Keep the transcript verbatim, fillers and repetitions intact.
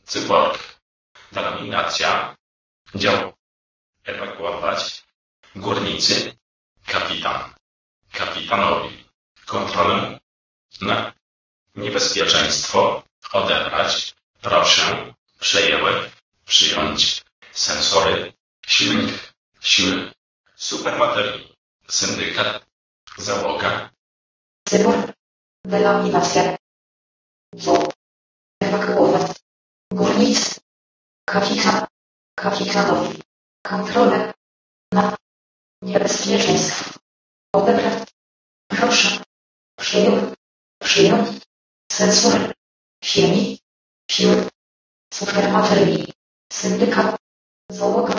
Cyborg. Denominacja. Dział. Ewakuować. Górnicy. Kapitan. Kapitanowi. Kontrolę. Na. Niebezpieczeństwo. Odebrać. Proszę. Przejęły. Przyjąć. Sensory. Silnik. Siły. Supermaterii. Syndykat. Załoga. Cyborg. Denominacja. Dział. Ewakuować. Górnicy. Kapitan. Kapitanowi. Kontrolę. Na. Niebezpieczeństwo. Odebrać. Proszę. Przyjął. Przyjąć. Sensory. Silnik. Siły. Supermaterii. Syndykat. Załoga.